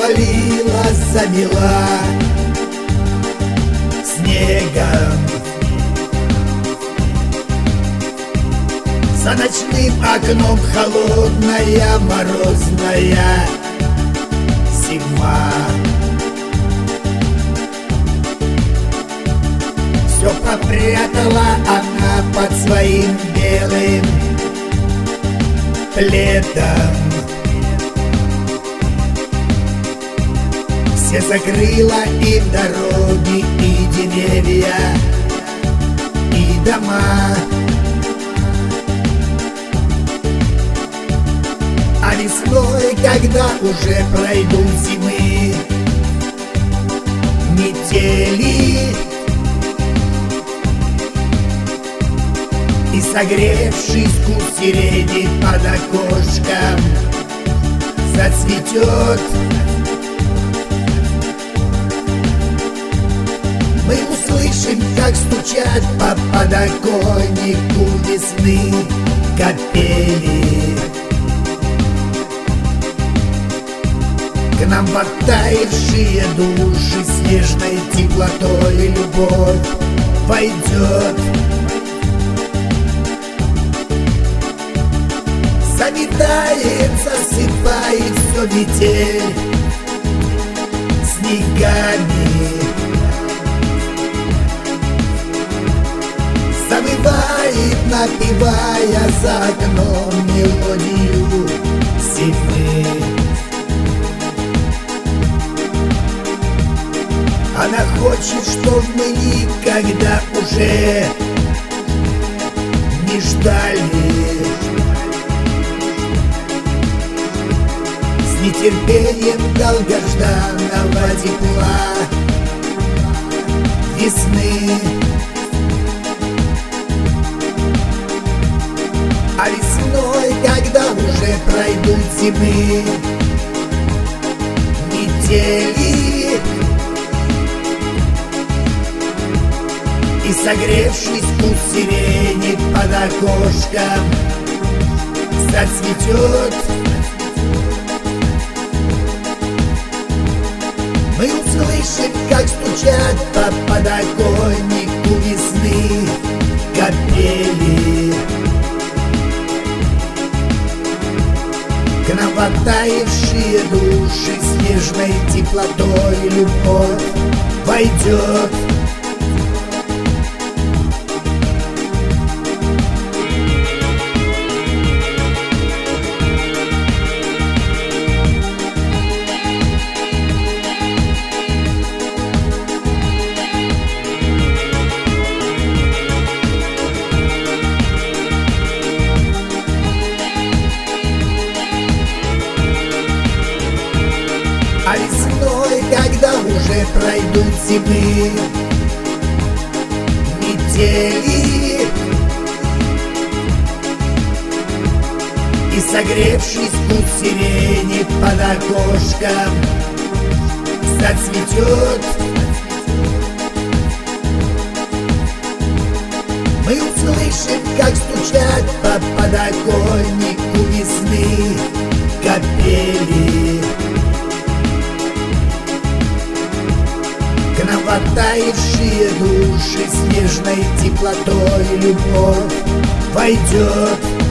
завалила, замела снегом. За ночным окном холодная морозная зима. Все попрятала она под своим белым пледом. Все закрыла и дороги, и деревья, и дома. А весной, когда уже пройдут зимы, метели, и согревшись куст сирени под окошком зацветет, мы услышим, как стучат по подоконнику весны капели. К нам в оттаившие души снежной теплотой любовь войдет. Заметает, засыпает все метель снегами. Завывает, напевая за окном мелодию зимы. Она хочет, чтоб мы никогда уже не ждали. С нетерпением долгожданного тепла весны. А весной, когда уже пройдут зимы, метели, и согревшись куст сирени под окошком зацветет, мы услышим, как стучат по подоконнику весны капели. К нам в оттаившие души снежной теплотой любовь войдет. А весной, когда уже пройдут зимы, метели, и согревшись куст сирени под окошком зацветет, мы услышим, как стучат по подоконнику весны капели. К нам в оттаившие души снежной теплотой любовь войдет.